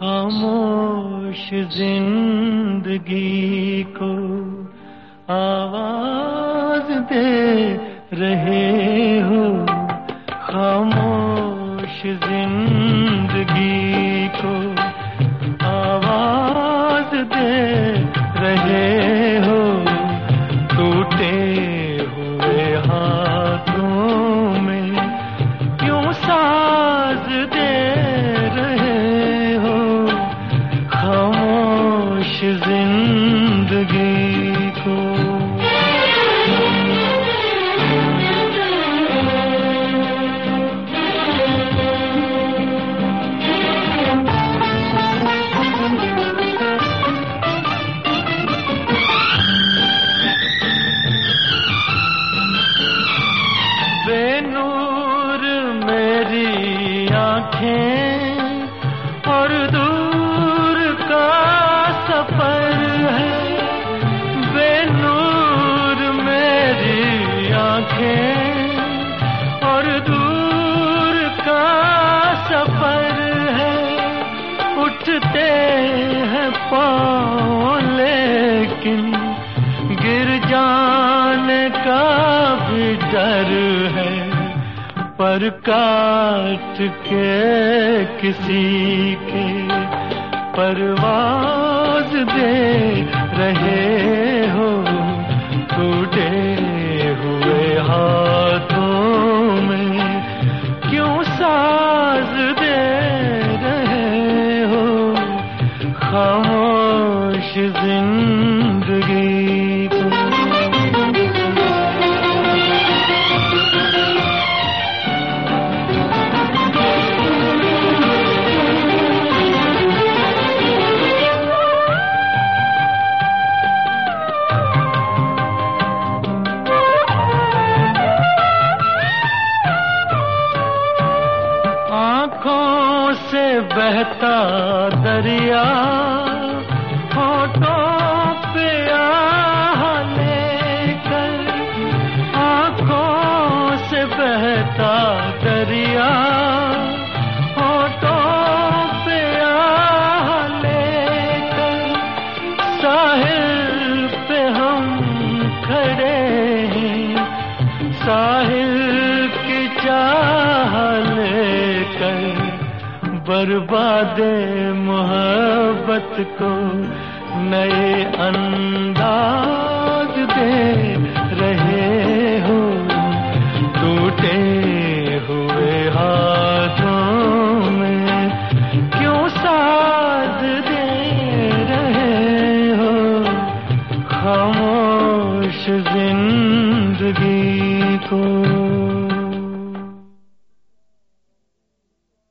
खामोश जिंदगी को आवाज दे रहे हो, खामोश जिंदगी को आवाज दे रहे हो। टूटे हुए हाथों में क्यों साज दे रहे हो, खामोश जिंदगी को। बेनूर मेरी आँखें और दूर का सफर है, बेनूर मेरी आँखें और दूर का सफर है। उठते हैं पाँव लेकिन गिर जाने का भी डर है, पर काट के किसी के परवाज दे रहे हो। टूटे हुए हाथों में क्यों साज दे रहे हो, खामोश जिंदगी को। आँखों से बहता दरिया होठों पे आह लेकर, आँखों से बहता दरिया होठों पे आह लेकर, साहिल पे हम खड़े हैं, साहिल की चाह लेकर, बर्बादे मोहब्बत को नए अंदाज दे रहे हो। टूटे हुए हाथों में क्यों साथ दे रहे हो, खामोश जिंदगी को।